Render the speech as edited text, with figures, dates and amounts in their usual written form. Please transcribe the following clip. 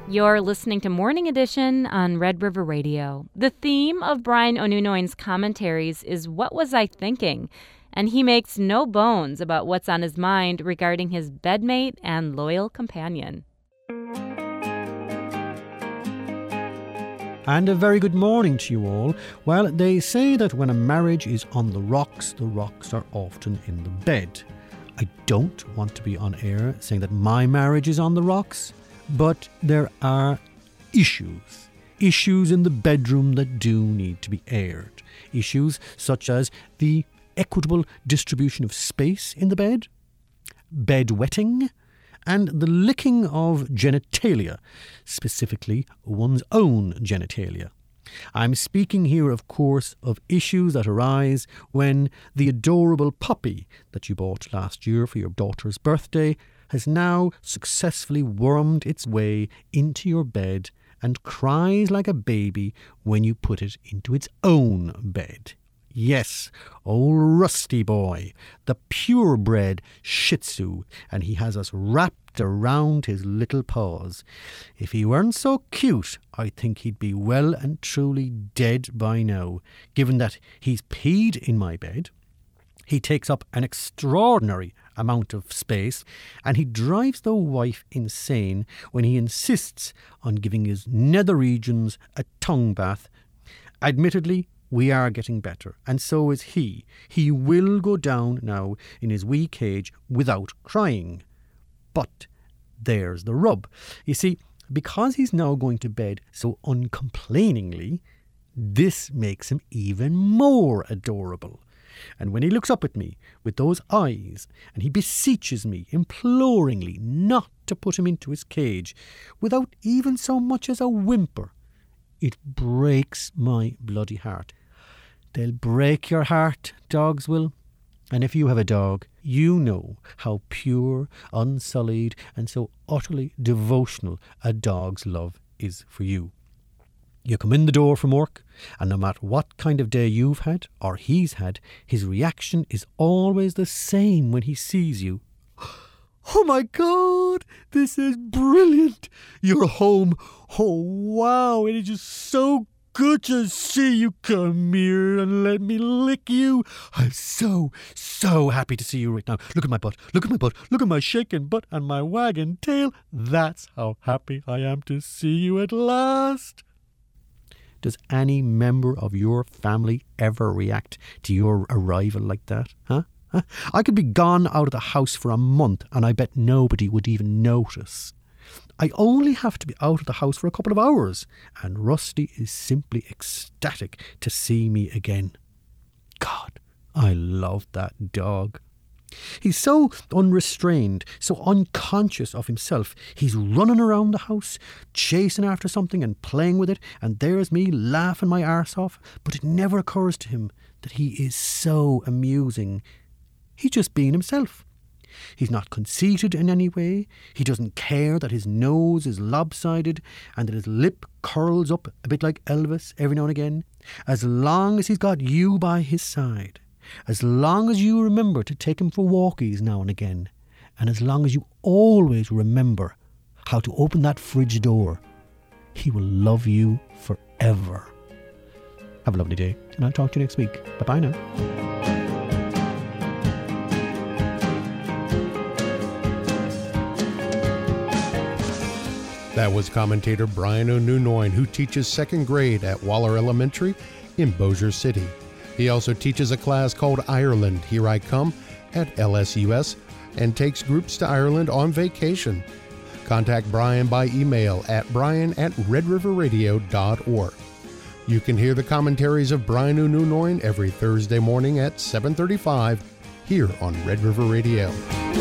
You're listening to Morning Edition on Red River Radio. The theme of Brian Onunoin's commentaries is What Was I Thinking? And he makes no bones about what's on his mind regarding his bedmate and loyal companion. And a very good morning to you all. Well, they say that when a marriage is on the rocks are often in the bed. I don't want to be on air saying that my marriage is on the rocks, but there are issues in the bedroom that do need to be aired. Issues such as the equitable distribution of space in the bed, bedwetting, and the licking of genitalia, specifically one's own genitalia. I'm speaking here, of course, of issues that arise when the adorable puppy that you bought last year for your daughter's birthday has now successfully wormed its way into your bed and cries like a baby when you put it into its own bed. Yes, old Rusty Boy, the purebred Shih Tzu, and he has us wrapped around his little paws. If he weren't so cute, I think he'd be well and truly dead by now, given that he's peed in my bed. He takes up an extraordinary amount of space, and he drives the wife insane when he insists on giving his nether regions a tongue bath. Admittedly, we are getting better, and so is he. He will go down now in his wee cage without crying. But there's the rub. You see, because he's now going to bed so uncomplainingly, this makes him even more adorable. And when he looks up at me with those eyes and he beseeches me imploringly not to put him into his cage without even so much as a whimper, it breaks my bloody heart. They'll break your heart, dogs will. And if you have a dog, you know how pure, unsullied, and so utterly devotional a dog's love is for you. You come in the door from work, and no matter what kind of day you've had, or he's had, his reaction is always the same when he sees you. Oh my God, this is brilliant. You're home. Oh wow, it is just so good to see you. Come here and let me lick you. I'm so happy to see you right now. Look at my butt. Look at my butt. Look at my shaking butt and my wagging tail. That's how happy I am to see you at last. Does any member of your family ever react to your arrival like that? Huh? I could be gone out of the house for a month and I bet nobody would even notice. I only have to be out of the house for a couple of hours and Rusty is simply ecstatic to see me again. God, I love that dog. He's so unrestrained, so unconscious of himself. He's running around the house, chasing after something and playing with it, and there's me laughing my arse off. But it never occurs to him that he is so amusing. He's just being himself. He's not conceited in any way. He doesn't care that his nose is lopsided and that his lip curls up a bit like Elvis every now and again. As long as he's got you by his side, as long as you remember to take him for walkies now and again, and as long as you always remember how to open that fridge door, he will love you forever. Have a lovely day, and I'll talk to you next week. Bye-bye now. That was commentator Brian Onunoin, who teaches second grade at Waller Elementary in Bossier City. He also teaches a class called Ireland, Here I Come, at LSUS, and takes groups to Ireland on vacation. Contact Brian by email at brian@redriverradio.org. You can hear the commentaries of Brian Onunoin every Thursday morning at 7:35 here on Red River Radio.